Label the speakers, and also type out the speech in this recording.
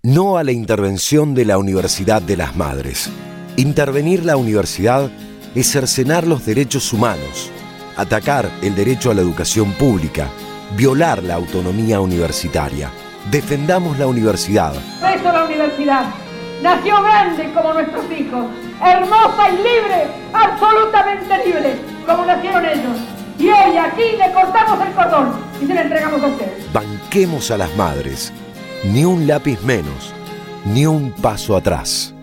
Speaker 1: No a la intervención de la Universidad de las Madres. Intervenir la universidad es cercenar los derechos humanos, atacar el derecho a la educación pública, violar la autonomía universitaria. Defendamos la universidad.
Speaker 2: Por eso la universidad nació grande como nuestros hijos, hermosa y libre, absolutamente libre, como nacieron ellos. Y hoy aquí le cortamos el cordón y se le entregamos a ustedes.
Speaker 1: Banquemos a las madres. Ni un lápiz menos, ni un paso atrás.